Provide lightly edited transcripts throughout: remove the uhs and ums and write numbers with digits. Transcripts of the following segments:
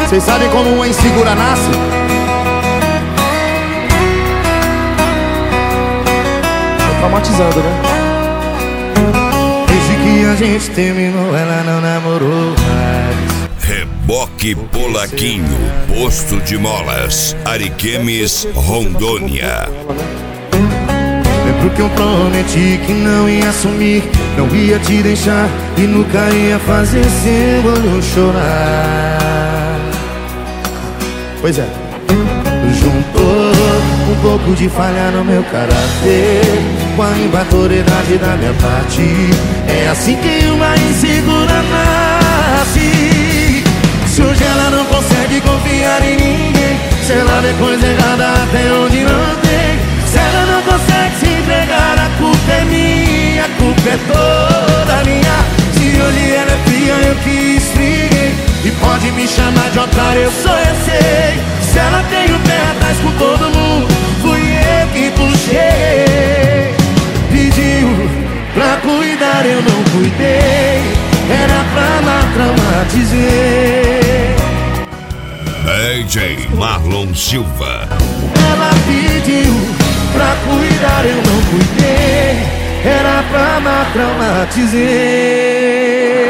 Vocês sabem como uma insegura nasce? Tô traumatizando, né? Desde que a gente terminou, ela não namorou mais. Reboque Polaquinho, posto de molas, Ariquemes, Rondônia. Lembro que eu prometi que não ia assumir, não ia te deixar e nunca ia fazer seu olho chorar. Pois é. Juntou um pouco de falha no meu caráter com a imaturidade da minha parte. É assim que uma insegura nasce. Se hoje ela não consegue confiar em ninguém, se ela vê coisa errada até onde não tem, se ela não consegue se entregar, a culpa é minha, a culpa é toda minha. Se hoje ela é fria, eu que esfriei, e pode me chamar de otário, eu sei. Se ela tem o pé atrás com todo mundo, fui eu que puxei. Pediu pra cuidar, eu não cuidei, era pra lá traumatizei. DJ Marlon Silva. Ela pediu pra cuidar, eu não cuidei, era pra lá traumatizei.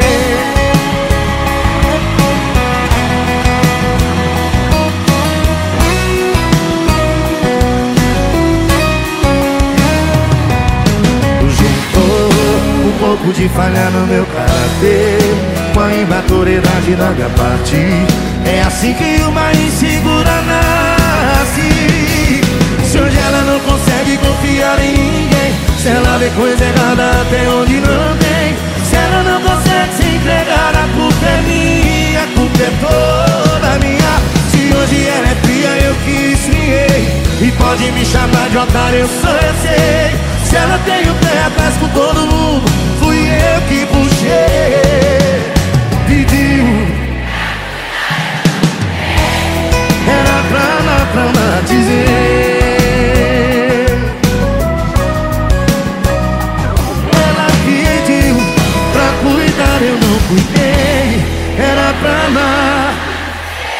Um pouco de falha no meu caráter com a imaturidade da minha parte. É assim que uma insegura nasce. Se hoje ela não consegue confiar em ninguém, se ela vê coisa errada até onde não tem, se ela não consegue se entregar, a culpa é minha, a culpa é toda minha. Se hoje ela é fria, eu que esfriei, e pode me chamar de otário, eu sei. Se ela tem o pé atrás com todo mundo, fui eu que puxei. Pediu